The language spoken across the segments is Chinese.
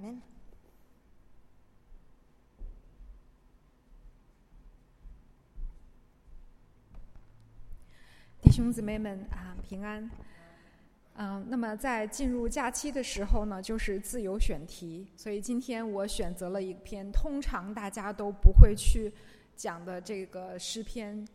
们。 弟兄姊妹们平安。那么在进入假期的时候呢，就是自由选题，所以今天我选择了一篇通常大家都不会去讲的这个诗篇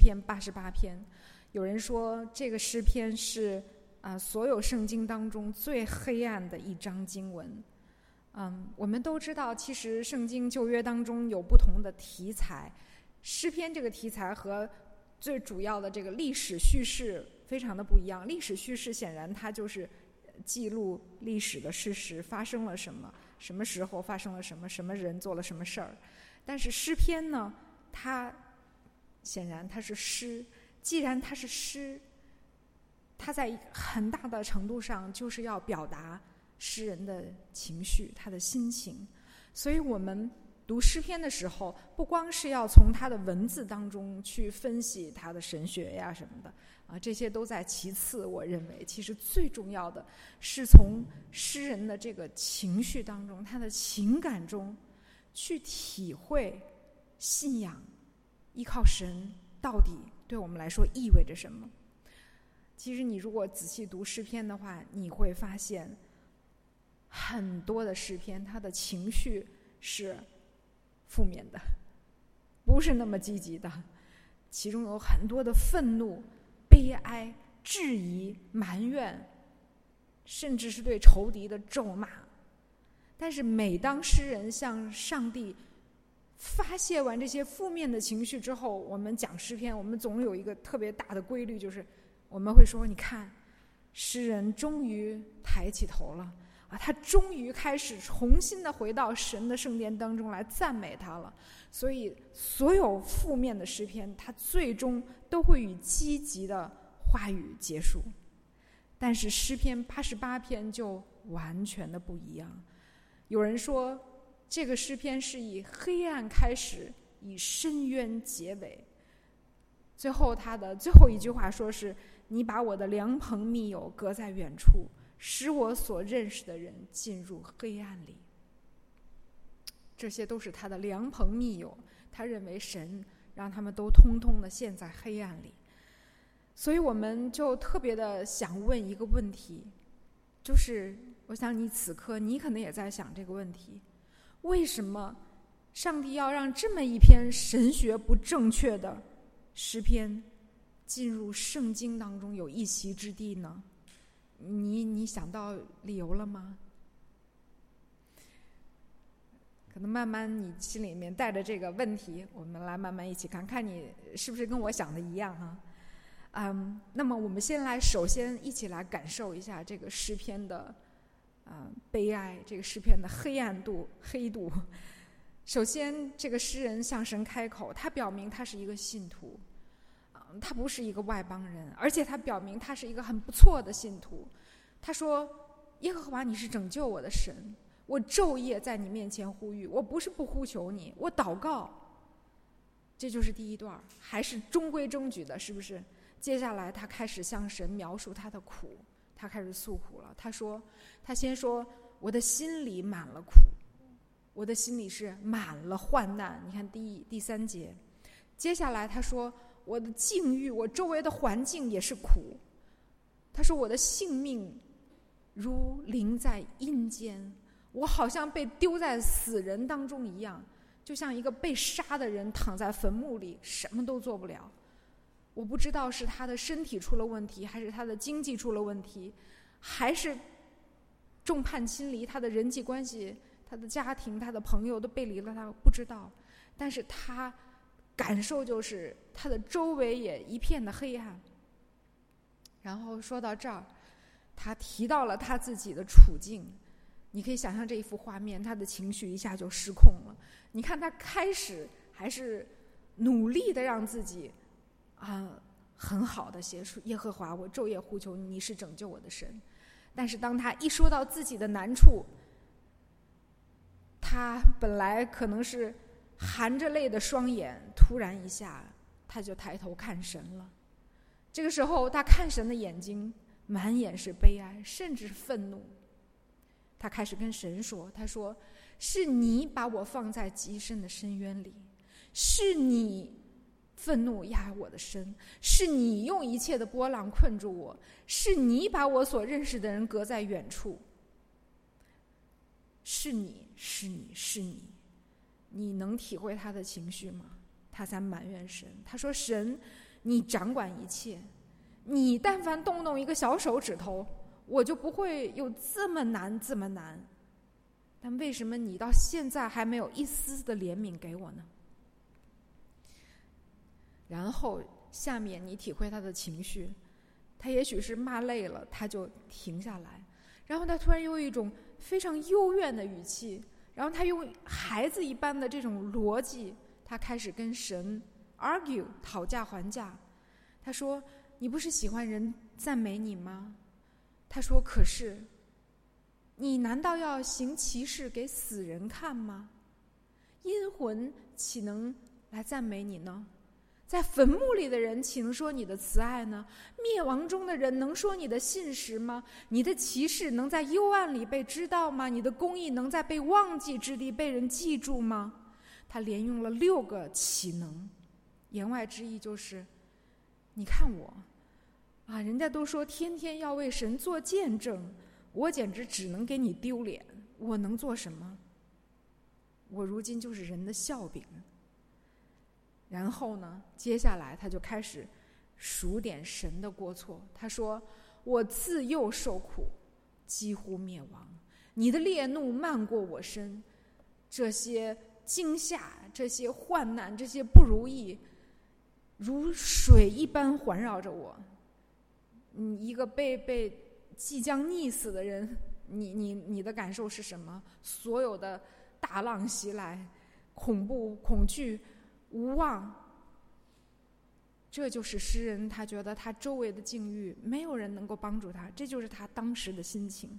88篇。有人说这个诗篇是所有圣经当中最黑暗的一章经文。我们都知道，其实圣经旧约当中有不同的题材，诗篇这个题材和最主要的这个历史叙事非常的不一样。历史叙事显然它就是记录历史的事实，发生了什么，什么时候发生了什么，什么人做了什么事儿。但是诗篇呢，它显然它是诗，既然它是诗，它在很大的程度上就是要表达诗人的情绪，他的心情。所以我们读诗篇的时候，不光是要从他的文字当中去分析他的神学呀什么的这些都在其次。我认为其实最重要的是从诗人的这个情绪当中，他的情感中去体会信仰，依靠神到底对我们来说意味着什么。其实你如果仔细读诗篇的话，你会发现很多的诗篇他的情绪是负面的，不是那么积极的，其中有很多的愤怒、悲哀、质疑、埋怨，甚至是对仇敌的咒骂。但是每当诗人向上帝发泄完这些负面的情绪之后，我们讲诗篇，我们总有一个特别大的规律，就是我们会说，你看诗人终于抬起头了他终于开始重新的回到神的圣殿当中来赞美他了。所以所有负面的诗篇，它最终都会以积极的话语结束。但是诗篇88篇就完全的不一样。有人说这个诗篇是以黑暗开始，以深渊结尾。最后他的最后一句话说是，你把我的良朋密友隔在远处，使我所认识的人进入黑暗里。这些都是他的良朋密友，他认为神让他们都通通的陷在黑暗里。所以我们就特别的想问一个问题，就是我想你此刻你可能也在想这个问题，为什么上帝要让这么一篇神学不正确的诗篇进入圣经当中有一席之地呢？你想到理由了吗？可能慢慢你心里面带着这个问题，我们来慢慢一起看看你是不是跟我想的一样那么我们首先一起来感受一下这个诗篇的悲哀，这个诗篇的黑度。首先这个诗人向神开口，他表明他是一个信徒，他不是一个外邦人，而且他表明他是一个很不错的信徒。他说，耶和华你是拯救我的神，我昼夜在你面前呼吁，我不是不呼求你，我祷告。这就是第一段，还是中规中矩的，是不是？接下来他开始向神描述他的苦，他开始诉苦了。他先说，我的心里满了苦，我的心里是满了患难。你看第三节，接下来他说，我的境遇，我周围的环境也是苦。他说，我的性命如临在阴间，我好像被丢在死人当中一样，就像一个被杀的人躺在坟墓里，什么都做不了。我不知道是他的身体出了问题，还是他的经济出了问题，还是众叛亲离，他的人际关系，他的家庭，他的朋友都背离了他，不知道。但是他感受就是他的周围也一片的黑暗。然后说到这儿，他提到了他自己的处境。你可以想象这一幅画面，他的情绪一下就失控了。你看他开始还是努力的让自己很好的写出耶和华，我昼夜呼求你，你是拯救我的神。但是当他一说到自己的难处，他本来可能是含着泪的双眼，突然一下他就抬头看神了。这个时候他看神的眼睛满眼是悲哀，甚至是愤怒。 他开始跟神说，他说，是你把我放在极深的深渊里，是你愤怒压我的身，是你用一切的波浪困住我，是你把我所认识的人隔在远处，是你，是你，是你。你能体会他的情绪吗？他才埋怨神，他说，神，你掌管一切，你但凡动一个小手指头，我就不会有这么难这么难，但为什么你到现在还没有一丝的怜悯给我呢？然后下面你体会他的情绪，他也许是骂累了，他就停下来，然后他突然用一种非常幽怨的语气，然后他用孩子一般的这种逻辑，他开始跟神 argue 讨价还价。他说，你不是喜欢人赞美你吗？他说，可是你难道要行奇事给死人看吗？阴魂岂能来赞美你呢？在坟墓里的人岂能说你的慈爱呢？灭亡中的人能说你的信实吗？你的奇事能在幽暗里被知道吗？你的公义能在被忘记之地被人记住吗？他连用了6个岂能，言外之意就是，你看我啊，人家都说天天要为神做见证，我简直只能给你丢脸，我能做什么？我如今就是人的笑柄。然后呢，接下来他就开始数点神的过错。他说，我自幼受苦，几乎灭亡，你的烈怒漫过我身，这些惊吓，这些患难，这些不如意，如水一般环绕着我。一个被即将溺死的人，你的感受是什么？所有的大浪袭来，恐怖、恐惧、无望，这就是诗人他觉得他周围的境遇没有人能够帮助他，这就是他当时的心情。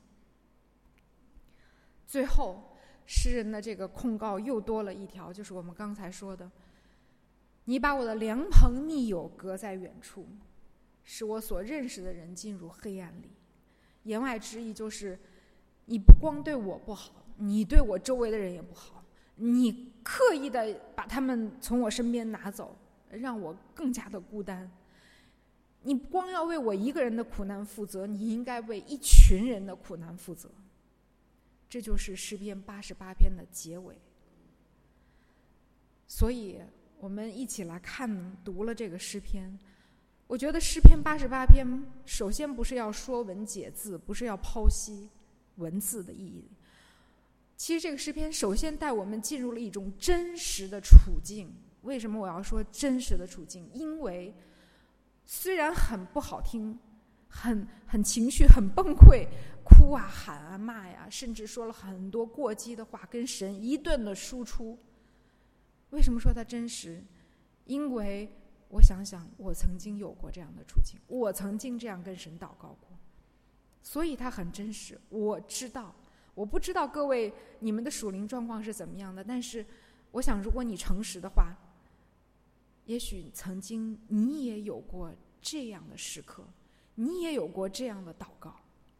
最后诗人的这个控告又多了一条，就是我们刚才说的，你把我的良朋密友隔在远处，使我所认识的人进入黑暗里。言外之意就是，你不光对我不好，你对我周围的人也不好，你刻意的把他们从我身边拿走，让我更加的孤单。你不光要为我一个人的苦难负责，你应该为一群人的苦难负责。这就是诗篇88篇的结尾。所以我们一起来读了这个诗篇，我觉得诗篇88篇首先不是要说文解字，不是要剖析文字的意义。其实这个诗篇首先带我们进入了一种真实的处境。为什么我要说真实的处境？因为虽然很不好听，很情绪很崩溃，哭啊喊啊骂呀，甚至说了很多过激的话，跟神一顿的输出。为什么说它真实？因为我想想，我曾经有过这样的处境，我曾经这样跟神祷告过，所以它很真实。我知道，我不知道各位你们的属灵状况是怎么样的，但是我想如果你诚实的话，也许曾经你也有过这样的时刻，你也有过这样的祷告。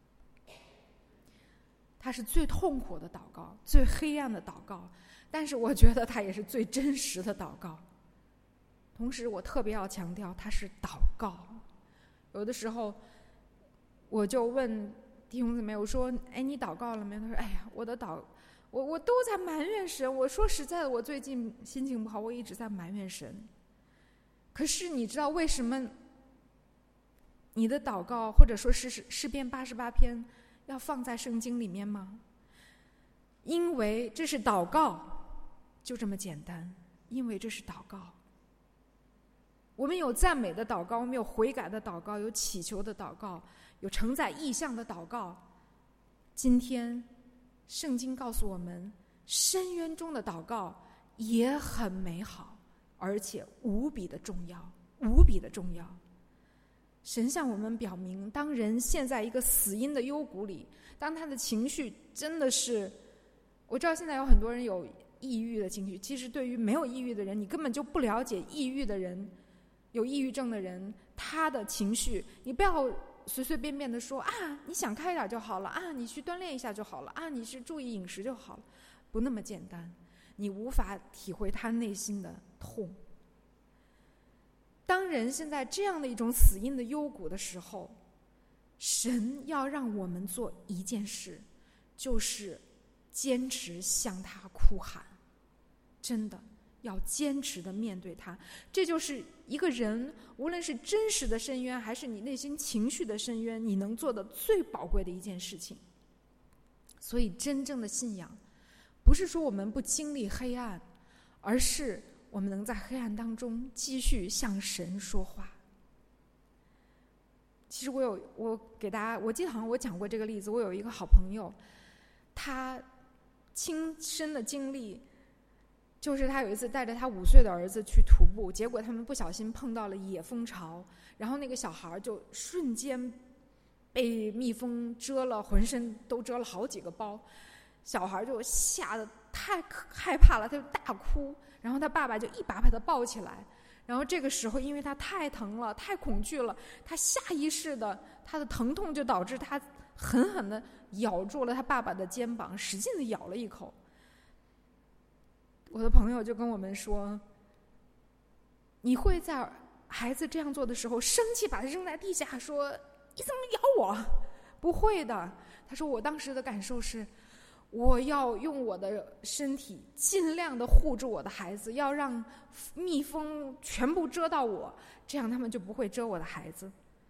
它是最痛苦的祷告，最黑暗的祷告，但是我觉得它也是最真实的祷告。同时我特别要强调，它是祷告。有的时候我就问弟兄姊妹，我说哎，你祷告了没？他说哎呀，我都在埋怨神。我说实在的，我最近心情不好，我一直在埋怨神。可是你知道为什么你的祷告或者说是诗篇88篇要放在圣经里面吗？因为这是祷告，就这么简单。因为这是祷告。我们有赞美的祷告，我们有悔改的祷告，有祈求的祷告，有承载意象的祷告。今天圣经告诉我们，深渊中的祷告也很美好，而且无比的重要，无比的重要。神向我们表明，当人陷在一个死荫的幽谷里，当他的情绪真的是，我知道现在有很多人有抑郁的情绪，其实对于没有抑郁的人，你根本就不了解抑郁的人，有抑郁症的人他的情绪，你不要随随便便的说啊，你想开点就好了啊，你去锻炼一下就好了啊，你是注意饮食就好了，不那么简单，你无法体会他内心的痛。当人现在这样的一种死荫的幽谷的时候，神要让我们做一件事，就是坚持向他哭喊，真的要坚持的面对他。这就是一个人无论是真实的深渊还是你内心情绪的深渊，你能做的最宝贵的一件事情。所以真正的信仰不是说我们不经历黑暗，而是我们能在黑暗当中继续向神说话。其实我给大家，我记得好像我讲过这个例子，我有一个好朋友，他亲身的经历就是他有一次带着他5岁的儿子去徒步，结果他们不小心碰到了野蜂巢，然后那个小孩就瞬间被蜜蜂蛰了，浑身都蛰了好几个包，小孩就吓得太害怕了，他就大哭，然后他爸爸就一把把他抱起来，然后这个时候因为他太疼了，太恐惧了，他下意识的他的疼痛就导致他狠狠的咬住了他爸爸的肩膀，使劲的咬了一口。我的朋友就跟我们说，你会在孩子这样做的时候生气把他扔在地下说你怎么咬我？不会的。他说我当时的感受是，我要用我的身体尽量的护住我的孩子，要让蜜蜂全部蛰到我，这样他们就不会蛰我的孩子。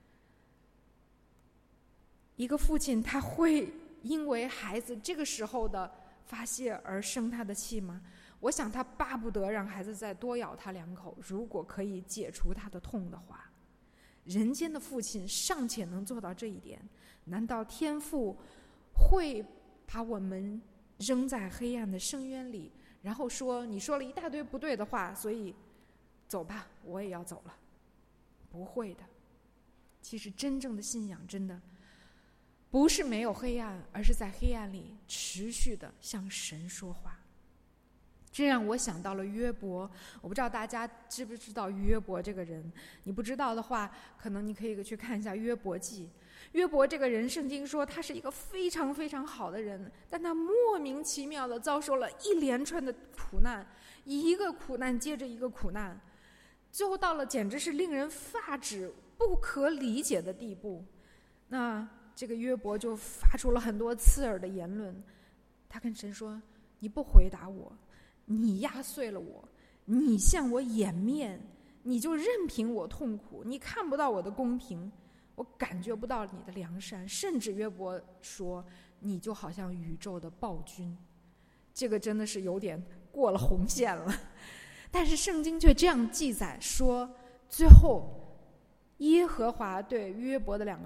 一个父亲他会因为孩子这个时候的发泄而生他的气吗？我想他巴不得让孩子再多咬他2口，如果可以解除他的痛的话。人间的父亲尚且能做到这一点，难道天父会把我们扔在黑暗的深渊里，然后说你说了一大堆不对的话，所以走吧，我也要走了？不会的。其实真正的信仰真的不是没有黑暗，而是在黑暗里持续的向神说话。这让我想到了约伯，我不知道大家知不知道约伯这个人，你不知道的话，可能你可以去看一下约伯记。约伯这个人，圣经说他是一个非常非常好的人，但他莫名其妙的遭受了一连串的苦难，一个苦难接着一个苦难，最后到了简直是令人发指不可理解的地步。那这个约伯就发出了很多刺耳的言论，他跟神说，你不回答我，你压碎了我，你向我掩面，你就任凭我痛苦，你看不到我的公平，我感觉不到你的良善，甚至约伯说你就好像宇宙的暴君。这个真的是有点过了红线了。但是圣经却这样记载说，最后耶和华对约伯的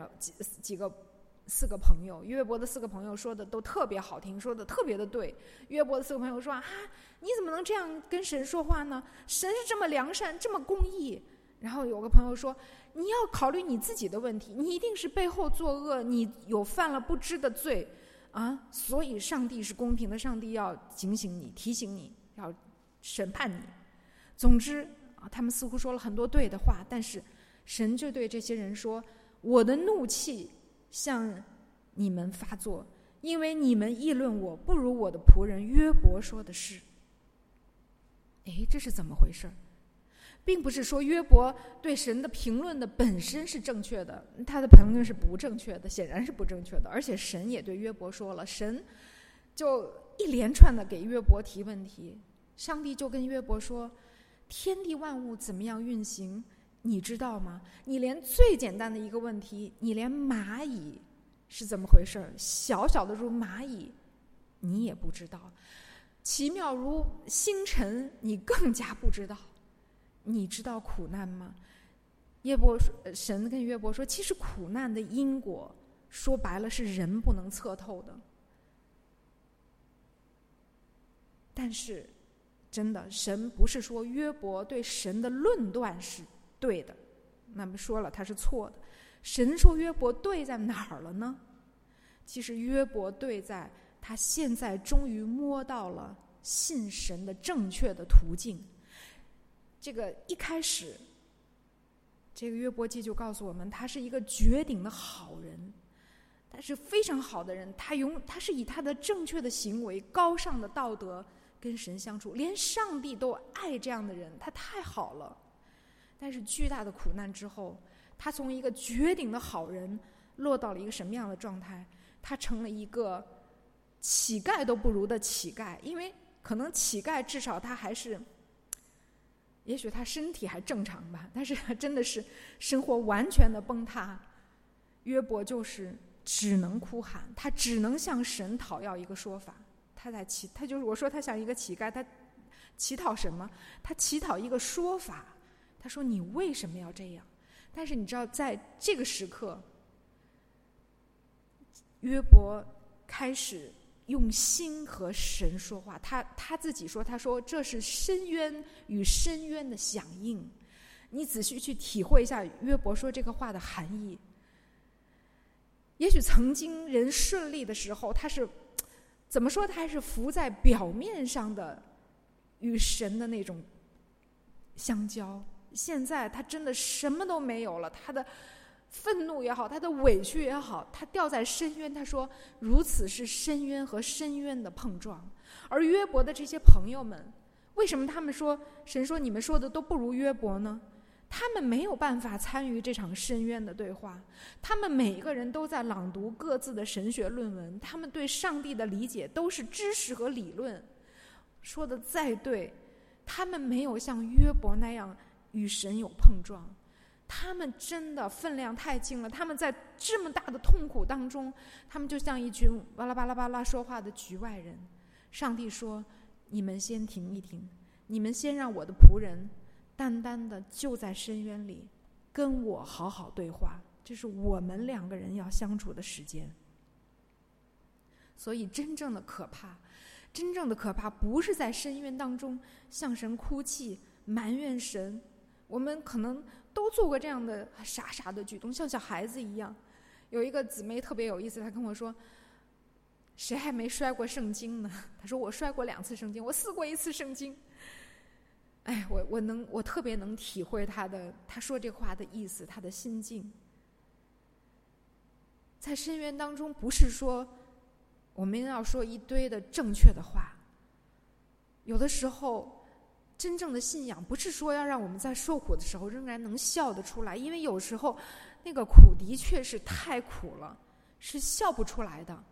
4个朋友，约伯的4个朋友说的都特别好听，说的特别的对。约伯的4个朋友说啊，你怎么能这样跟神说话呢？神是这么良善，这么公义。然后有个朋友说，你要考虑你自己的问题，你一定是背后作恶，你有犯了不知的罪啊，所以上帝是公平的，上帝要警醒你，提醒你，要审判你。总之他们似乎说了很多对的话，但是神就对这些人说，我的怒气向你们发作，因为你们议论我不如我的仆人约伯说的是。这是怎么回事？并不是说约伯对神的评论的本身是正确的，他的评论是不正确的，显然是不正确的。而且神也对约伯说了，神就一连串的给约伯提问题。上帝就跟约伯说，天地万物怎么样运行你知道吗？你连最简单的一个问题，你连蚂蚁是怎么回事，小小的如蚂蚁你也不知道，奇妙如星辰你更加不知道。你知道苦难吗？神跟约伯说，其实苦难的因果说白了是人不能测透的。但是真的，神不是说约伯对神的论断是对的，那么说了他是错的。神说约伯对在哪儿了呢？其实约伯对在他现在终于摸到了信神的正确的途径。这个一开始这个约伯记就告诉我们，他是一个绝顶的好人，他是非常好的人，他是以他的正确的行为、高尚的道德跟神相处，连上帝都爱这样的人，他太好了。但是巨大的苦难之后，他从一个绝顶的好人落到了一个什么样的状态？他成了一个乞丐都不如的乞丐。因为可能乞丐至少他还是，也许他身体还正常吧，但是真的是生活完全的崩塌。约伯就是只能哭喊，他只能向神讨要一个说法。他就是我说他像一个乞丐，他乞讨什么？他乞讨一个说法。他说你为什么要这样？但是你知道，在这个时刻，约伯开始用心和神说话。他自己说，他说这是深渊与深渊的响应。你仔细去体会一下约伯说这个话的含义。也许曾经人顺利的时候，他是怎么说？他还是浮在表面上的与神的那种相交。现在他真的什么都没有了，他的愤怒也好，他的委屈也好，他掉在深渊。他说如此是深渊和深渊的碰撞。而约伯的这些朋友们，为什么他们说神说你们说的都不如约伯呢？他们没有办法参与这场深渊的对话，他们每一个人都在朗读各自的神学论文，他们对上帝的理解都是知识和理论，说的再对，他们没有像约伯那样与神有碰撞。他们真的分量太轻了，他们在这么大的痛苦当中，他们就像一群巴拉巴拉巴拉说话的局外人。上帝说你们先停一停，你们先让我的仆人单单的就在深渊里跟我好好对话，这是我们两个人要相处的时间。所以真正的可怕不是在深渊当中向神哭泣埋怨神。我们可能都做过这样的傻傻的举动，像小孩子一样。有一个姊妹特别有意思，她跟我说谁还没摔过圣经呢？她说我摔过2次圣经，我撕过1次圣经。哎，我特别能体会她说这话的意思，她的心境。在深渊当中，不是说我们要说一堆的正确的话，有的时候真正的信仰不是说要让我们在受苦的时候仍然能笑得出来，因为有时候那个苦的确是太苦了，是笑不出来的。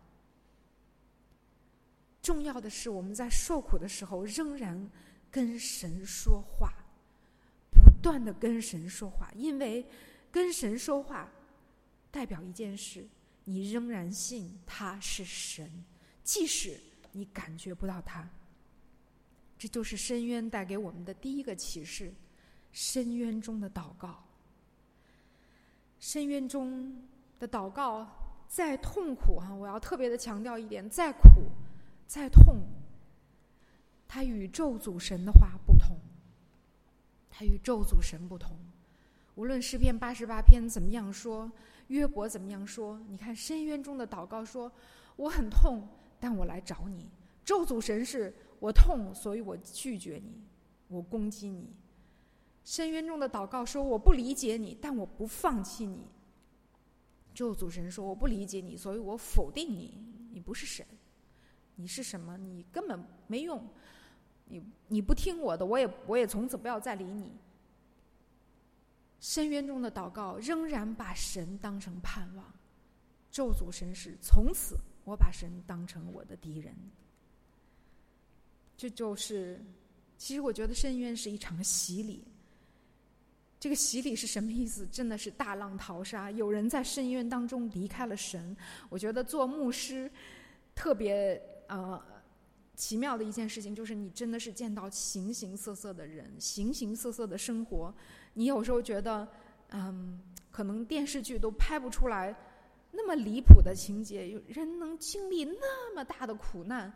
重要的是我们在受苦的时候仍然跟神说话，不断的跟神说话，因为跟神说话代表一件事，你仍然信他是神，即使你感觉不到他。这就是深渊带给我们的第一个启示，深渊中的祷告。深渊中的祷告再痛苦我要特别的强调一点，再苦再痛，它与咒诅神的话不同，它与咒诅神不同。无论诗篇88篇怎么样说，约伯怎么样说，你看深渊中的祷告说我很痛，但我来找你。咒诅神是我痛，所以我拒绝你，我攻击你。深渊中的祷告说我不理解你，但我不放弃你。咒诅神说我不理解你，所以我否定你，你不是神，你是什么？你根本没用，你不听我的，我也从此不要再理你。深渊中的祷告仍然把神当成盼望，咒诅神是从此我把神当成我的敌人。这就是其实我觉得深渊是一场洗礼。这个洗礼是什么意思？真的是大浪淘沙，有人在深渊当中离开了神。我觉得做牧师特别奇妙的一件事情，就是你真的是见到形形色色的人，形形色色的生活。你有时候觉得可能电视剧都拍不出来那么离谱的情节，有人能经历那么大的苦难，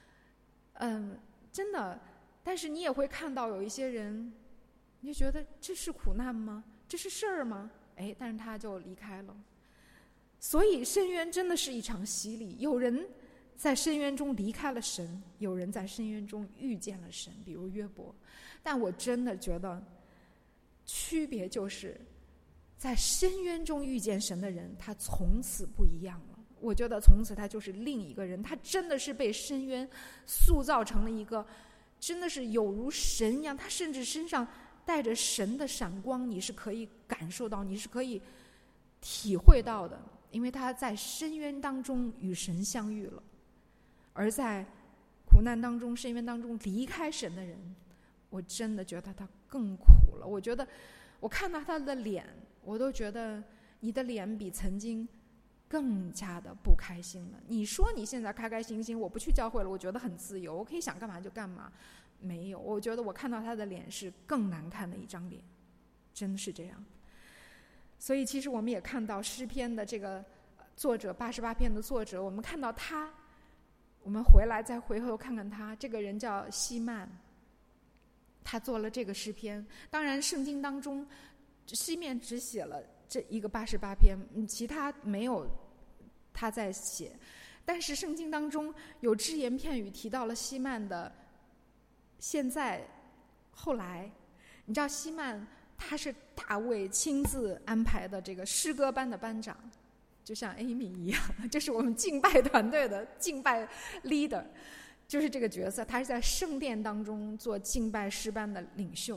真的。但是你也会看到有一些人，你就觉得这是苦难吗？这是事儿吗？但是他就离开了。所以深渊真的是一场洗礼，有人在深渊中离开了神，有人在深渊中遇见了神，比如约伯。但我真的觉得区别就是在深渊中遇见神的人，他从此不一样了。我觉得从此他就是另一个人，他真的是被深渊塑造成了一个真的是有如神一样，他甚至身上带着神的闪光，你是可以感受到，你是可以体会到的，因为他在深渊当中与神相遇了。而在苦难当中、深渊当中离开神的人，我真的觉得他更苦了。我觉得我看到他的脸，我都觉得你的脸比曾经更加的不开心了。你说你现在开开心心，我不去教会了，我觉得很自由，我可以想干嘛就干嘛。没有，我觉得我看到他的脸是更难看的一张脸，真是这样。所以其实我们也看到诗篇的这个作者，88篇的作者，我们看到他，我们再回头看看他，这个人叫希曼，他做了这个诗篇。当然圣经当中西面只写了这一个88篇，其他没有他在写，但是圣经当中有只言片语提到了希曼的现在后来。你知道希曼他是大卫亲自安排的这个诗歌班的班长，就像 Amy 一样，这是我们敬拜团队的敬拜 leader， 就是这个角色。他是在圣殿当中做敬拜诗班的领袖。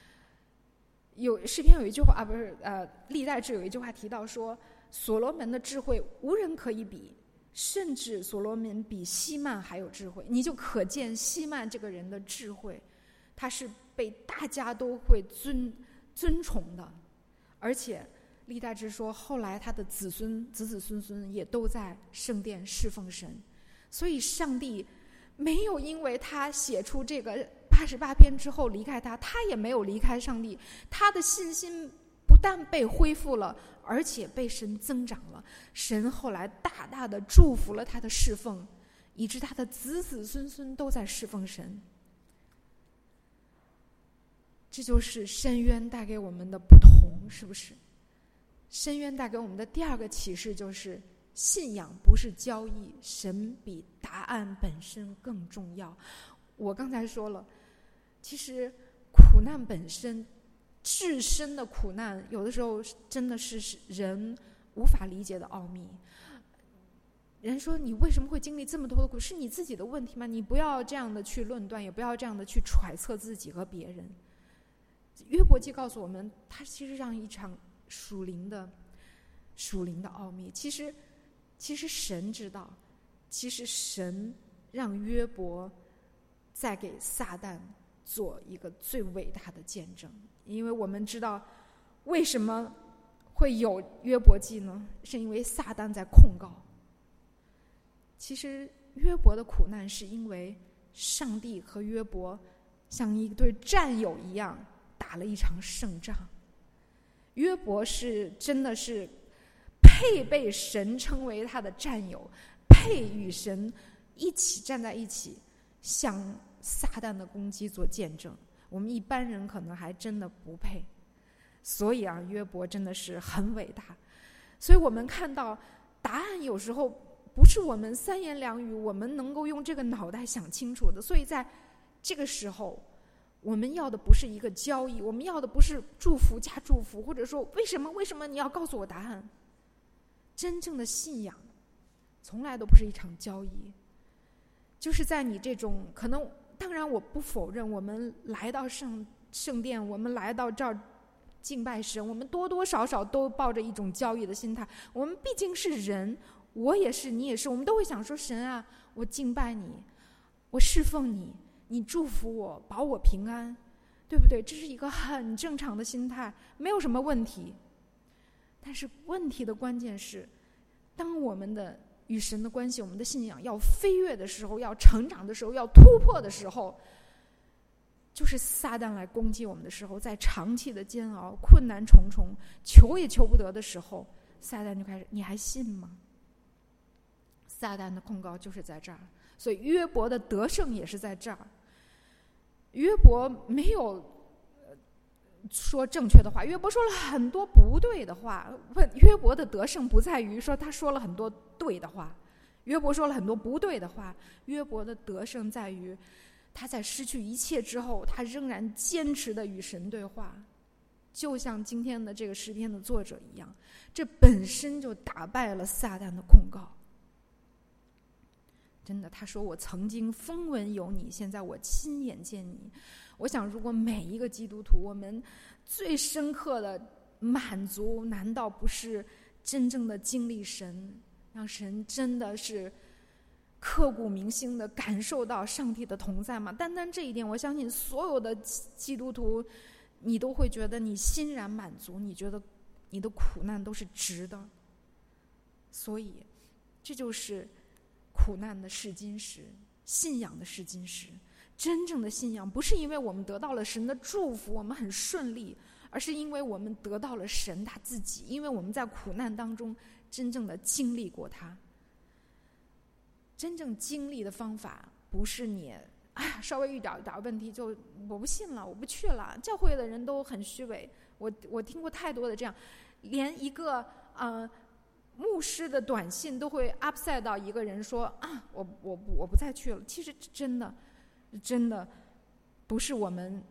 诗篇有一句话历代志有一句话提到说，所罗门的智慧无人可以比，甚至所罗门比希曼还有智慧。你就可见希曼这个人的智慧，他是被大家都会尊崇的。而且历代志说，后来他的子子孙孙也都在圣殿侍奉神。所以上帝没有因为他写出这个88篇之后离开他，他也没有离开上帝。他的信心不但被恢复了，而且被神增长了。神后来大大的祝福了他的侍奉，以致他的子子孙孙都在侍奉神。这就是深渊带给我们的不同，是不是？深渊带给我们的第二个启示就是，信仰不是交易，神比答案本身更重要。我刚才说了，其实苦难本身，至深的苦难，有的时候真的是人无法理解的奥秘。人说你为什么会经历这么多的苦，是你自己的问题吗？你不要这样的去论断，也不要这样的去揣测自己和别人。约伯记告诉我们，他其实让一场属灵的奥秘。其实神知道，其实神让约伯再给撒旦做一个最伟大的见证。因为我们知道为什么会有约伯记呢？是因为撒旦在控告。其实约伯的苦难是因为上帝和约伯像一对战友一样打了一场胜仗。约伯是真的是配被神称为他的战友，配与神一起站在一起，向撒旦的攻击做见证。我们一般人可能还真的不配。所以约伯真的是很伟大。所以我们看到答案有时候不是我们三言两语我们能够用这个脑袋想清楚的。所以在这个时候，我们要的不是一个交易，我们要的不是祝福加祝福，或者说为什么你要告诉我答案。真正的信仰从来都不是一场交易，就是在你这种可能，当然我不否认，我们来到圣殿，我们来到这儿敬拜神，我们多多少少都抱着一种交易的心态。我们毕竟是人，我也是，你也是，我们都会想说，神啊，我敬拜你，我侍奉你，你祝福我，保我平安，对不对？这是一个很正常的心态，没有什么问题。但是问题的关键是，当我们的与神的关系，我们的信仰要飞跃的时候，要成长的时候，要突破的时候，就是撒旦来攻击我们的时候，在长期的煎熬、困难重重、求也求不得的时候，撒旦就开始，你还信吗？撒旦的控告就是在这儿。所以约伯的得胜也是在这儿。约伯没有说正确的话，约伯说了很多不对的话。约伯的得胜不在于说他说了很多对的话，约伯说了很多不对的话。约伯的得胜在于他在失去一切之后，他仍然坚持的与神对话， 就像今天的这个诗篇的作者一样，这本身就打败了撒旦的控告。真的，他说我曾经风闻有你，现在我亲眼见你。我想如果每一个基督徒，我们最深刻的满足难道不是真正的经历神，让神真的是刻骨铭心的感受到上帝的同在吗？单单这一点，我相信所有的基督徒你都会觉得你欣然满足，你觉得你的苦难都是值的。所以这就是苦难的试金石，信仰的试金石。真正的信仰不是因为我们得到了神的祝福，我们很顺利，而是因为我们得到了神他自己，因为我们在苦难当中真正的经历过他。真正经历的方法不是你稍微遇到一点问题就我不信了，我不去了。教会的人都很虚伪，我听过太多的这样，连一个牧师的短信都会 upset 到一个人说我不再去了。其实真的不是我们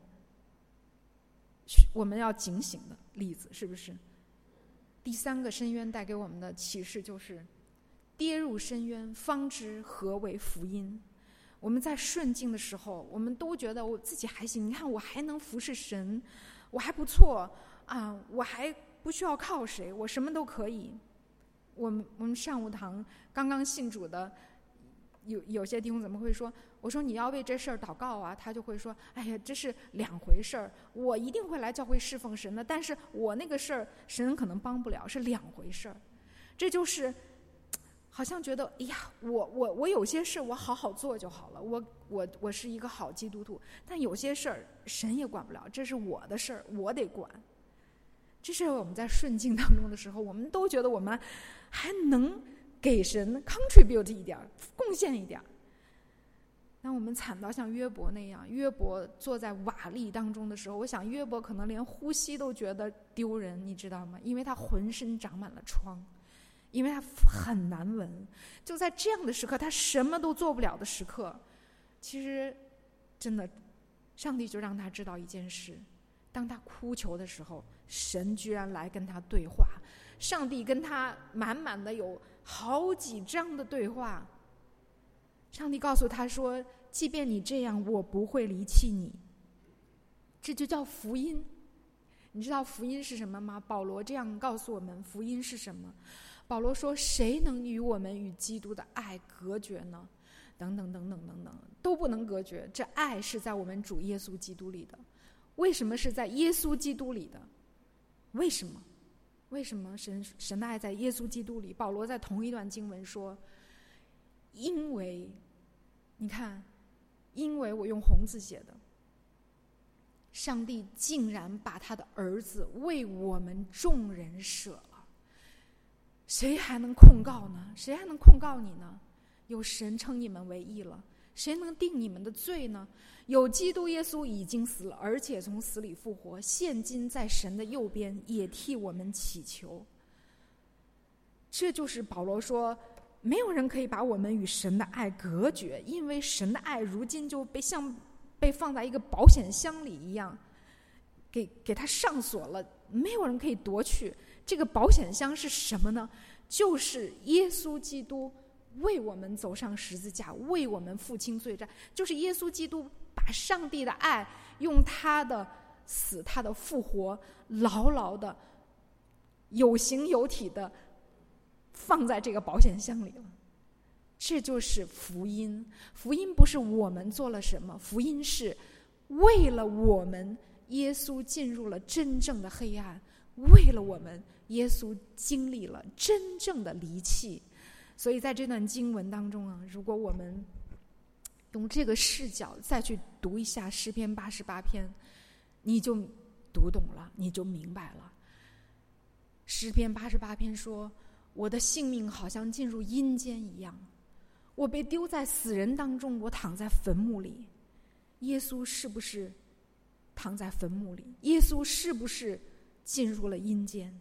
要警醒的例子，是不是？第三个深渊带给我们的启示就是跌入深渊方知何为福音。我们在顺境的时候，我们都觉得我自己还行，你看我还能服侍神，我还不错我还不需要靠谁，我什么都可以。我们上午堂刚刚信主的有些弟兄怎么会说，我说你要为这事儿祷告啊，他就会说哎呀这是两回事儿，我一定会来教会侍奉神的，但是我那个事儿神可能帮不了，是两回事儿。这就是好像觉得哎呀我有些事我好好做就好了，我是一个好基督徒，但有些事儿神也管不了，这是我的事儿，我得管。这是我们在顺境当中的时候，我们都觉得我们还能给神 contribute 一点，贡献一点。当我们惨到像约伯那样，约伯坐在瓦砾当中的时候，我想约伯可能连呼吸都觉得丢人，你知道吗？因为他浑身长满了疮，因为他很难闻。就在这样的时刻，他什么都做不了的时刻，其实真的上帝就让他知道一件事，当他哭求的时候，神居然来跟他对话。上帝跟他满满的有好几章的对话。上帝告诉他说，即便你这样，我不会离弃你。这就叫福音。你知道福音是什么吗？保罗这样告诉我们福音是什么。保罗说，谁能与我们与基督的爱隔绝呢？等等等等等等，都不能隔绝。这爱是在我们主耶稣基督里的。为什么是在耶稣基督里的？为什么？为什么神的爱在耶稣基督里？保罗在同一段经文说，因为你看，因为我用红字写的，上帝竟然把他的儿子为我们众人舍了，谁还能控告呢？谁还能控告你呢？有神称你们为义了，谁能定你们的罪呢？有基督耶稣已经死了，而且从死里复活，现今在神的右边，也替我们祈求。这就是保罗说，没有人可以把我们与神的爱隔绝，因为神的爱如今就像被放在一个保险箱里一样，给它上锁了，没有人可以夺去。这个保险箱是什么呢？就是耶稣基督为我们走上十字架，为我们付清罪债。就是耶稣基督把上帝的爱用他的死，他的复活，牢牢的有形有体的放在这个保险箱里了。这就是福音。福音不是我们做了什么，福音是为了我们，耶稣进入了真正的黑暗，为了我们，耶稣经历了真正的离弃。所以在这段经文当中啊，如果我们用这个视角再去读一下诗篇88篇，你就读懂了，你就明白了。诗篇88篇说，我的性命好像进入阴间一样，我被丢在死人当中，我躺在坟墓里。耶稣是不是躺在坟墓里？耶稣是不是进入了阴间？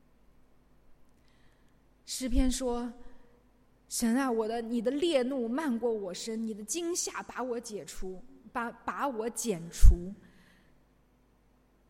诗篇说，神啊，你的烈怒漫过我身，你的惊吓把我解除，把我剪除。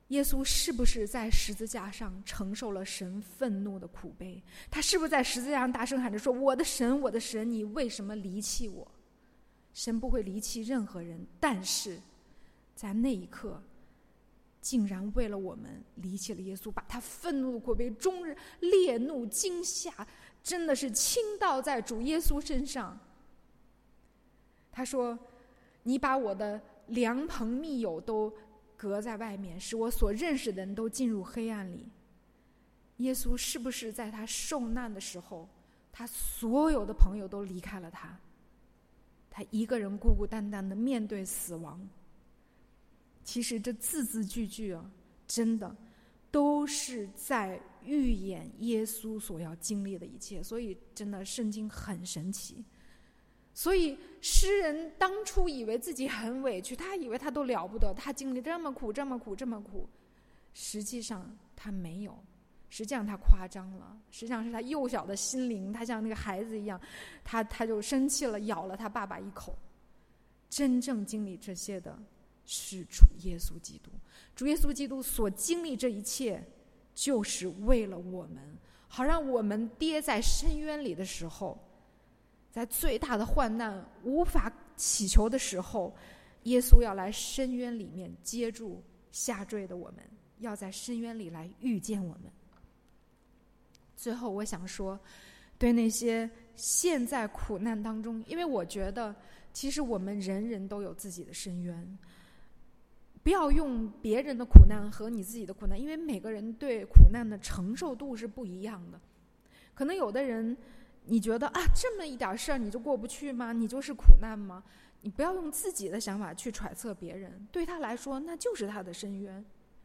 耶稣是不是在十字架上承受了神愤怒的苦悲？他是不是在十字架上大声喊着说：“我的神，我的神，你为什么离弃我？”神不会离弃任何人，但是在那一刻竟然为了我们离弃了耶稣，把他愤怒的苦悲、终日烈怒、惊吓，真的是倾倒在主耶稣身上。他说：“你把我的良朋密友都隔在外面，使我所认识的人都进入黑暗里。”耶稣是不是在他受难的时候，他所有的朋友都离开了他，他一个人孤孤单单的面对死亡？其实这字字句句啊，真的都是在预演耶稣所要经历的一切。所以真的圣经很神奇。所以诗人当初以为自己很委屈，他以为他都了不得，他经历这么苦这么苦这么苦，实际上他没有，实际上他夸张了，实际上是他幼小的心灵，他像那个孩子一样，他就生气了，咬了他爸爸一口。真正经历这些的是主耶稣基督。主耶稣基督所经历这一切，就是为了我们，好让我们跌在深渊里的时候，在最大的患难无法祈求的时候，耶稣要来深渊里面接住下坠的我们，要在深渊里来遇见我们。最后我想说，对那些陷在苦难当中，因为我觉得其实我们人人都有自己的深渊，不要用别人的苦难和你自己的苦难，因为每个人对苦难的承受度是不一样的。可能有的人你觉得啊，这么一点事儿你就过不去吗？你就是苦难吗？你不要用自己的想法去揣测别人，对他来说那就是他的深渊。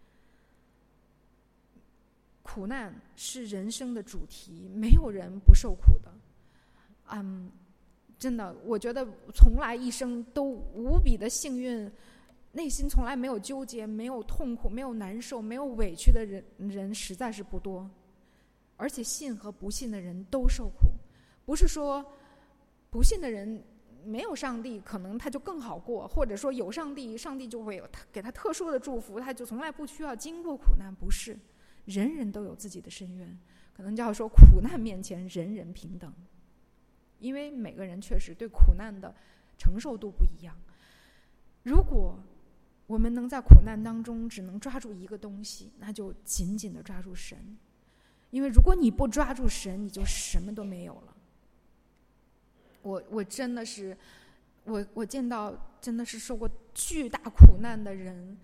苦难是人生的主题，没有人不受苦的。真的，我觉得从来一生都无比的幸运，内心从来没有纠结，没有痛苦，没有难受，没有委屈的人实在是不多。而且信和不信的人都受苦，不是说不信的人没有上帝可能他就更好过，或者说有上帝就会有给他特殊的祝福，他就从来不需要经过苦难。不是，人人都有自己的深渊，可能就要说苦难面前人人平等，因为每个人确实对苦难的承受度不一样。如果我们能在苦难当中只能抓住一个东西，那就紧紧地抓住神，因为如果你不抓住神，你就什么都没有了。我真的是我见到真的是受过巨大苦难的人，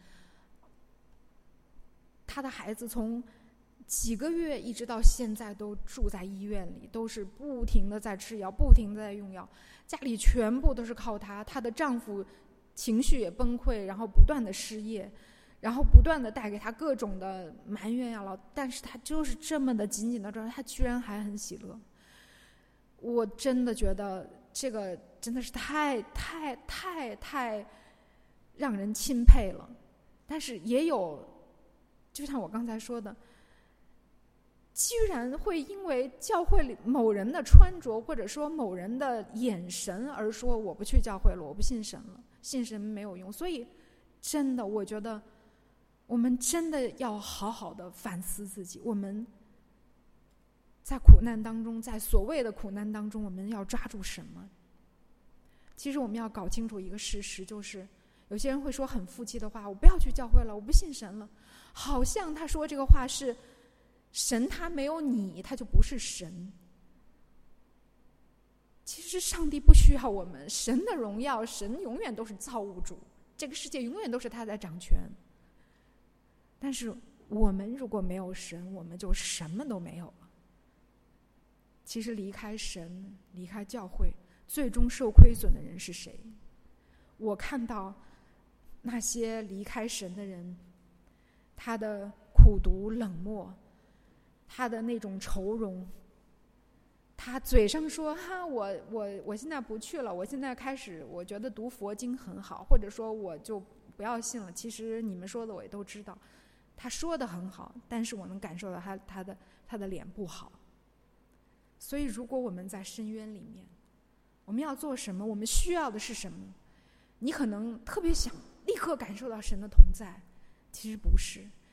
他的孩子从几个月一直到现在都住在医院里，都是不停的在吃药，不停的在用药，家里全部都是靠他。她的丈夫情绪也崩溃，然后不断的失业，然后不断的带给他各种的埋怨呀，但是他就是这么的紧紧的抓，他居然还很喜乐。我真的觉得这个真的是太让人钦佩了。但是也有，就像我刚才说的，居然会因为教会里某人的穿着或者说某人的眼神而说我不去教会了，我不信神了，信神没有用。所以真的我觉得我们真的要好好的反思自己，我们在苦难当中，在所谓的苦难当中，我们要抓住什么？其实我们要搞清楚一个事实，就是有些人会说很负气的话，我不要去教会了，我不信神了，好像他说这个话是神他没有你，他就不是神。其实上帝不需要我们，神的荣耀，神永远都是造物主，这个世界永远都是他在掌权。但是我们如果没有神，我们就什么都没有了。其实离开神，离开教会，最终受亏损的人是谁？我看到那些离开神的人，他的苦毒冷漠，他的那种愁容，他嘴上说哈，我现在不去了，我现在开始我觉得读佛经很好，或者说我就不要信了，其实你们说的我也都知道，他说的很好，但是我能感受到他的脸不好。所以如果我们在深渊里面，我们要做什么？我们需要的是什么？你可能特别想立刻感受到神的同在，其实不是，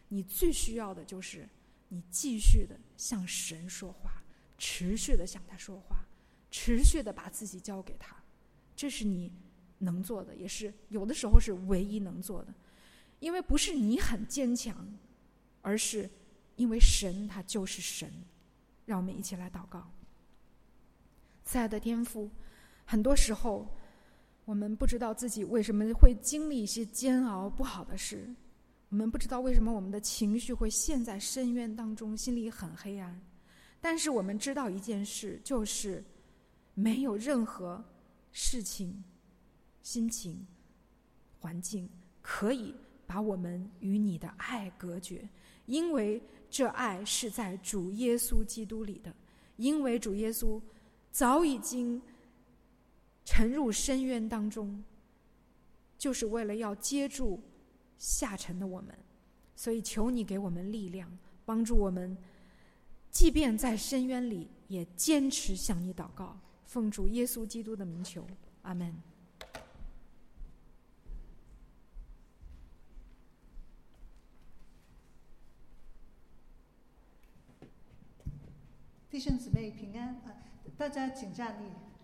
你最需要的就是你继续的向神说话，持续的向他说话，持续的把自己交给他。这是你能做的，也是有的时候是唯一能做的。因为不是你很坚强，而是因为神他就是神。让我们一起来祷告。亲爱的天父，很多时候我们不知道自己为什么会经历一些煎熬不好的事，我们不知道为什么我们的情绪会陷在深渊当中，心里很黑暗。但是我们知道一件事，就是没有任何事情、心情、环境可以把我们与你的爱隔绝，因为这爱是在主耶稣基督里的，因为主耶稣早已经沉入深渊当中，就是为了要接住下沉的我们。所以求你给我们力量，帮助我们即便在深渊里也坚持向你祷告，奉主耶稣基督的名求，阿们。 弟兄姊妹平安啊！大家请站立。